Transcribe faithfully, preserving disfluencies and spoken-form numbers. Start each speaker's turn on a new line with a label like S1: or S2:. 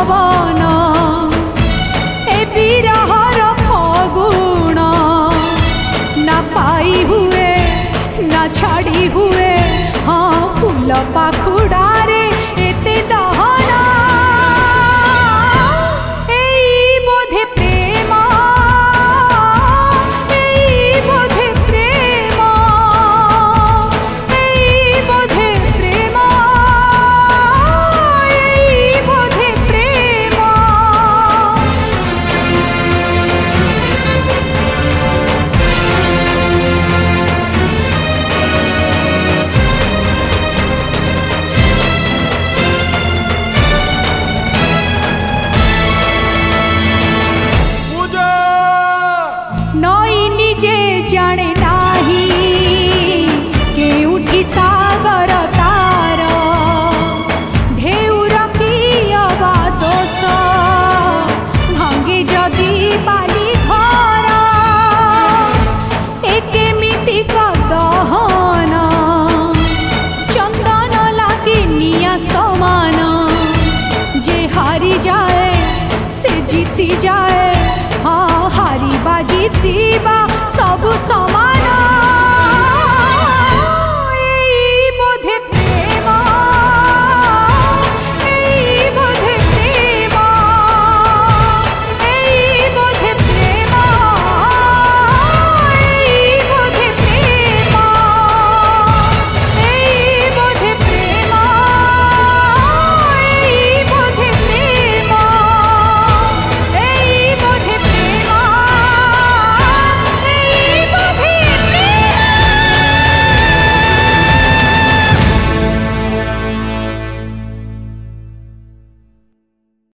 S1: पवन ए बिरहर फगुण ना पाई हुए ना छाड़ी हुए हाँ फूल पाखुड़ारे एते दहना एई बोधे प्रेम एई बोधे प्रेम एई बोधे प्रेम एई बोधे प्रेम नई निजे जाने नाही केउठी सागर तार ढेउर कियबा दोष भांगे जदि बाली घर ए केमिति दहन चंदन लागी निया समान जे हारी जाए से जीती जाए हाँ हारी बा जीतीबा सब समान।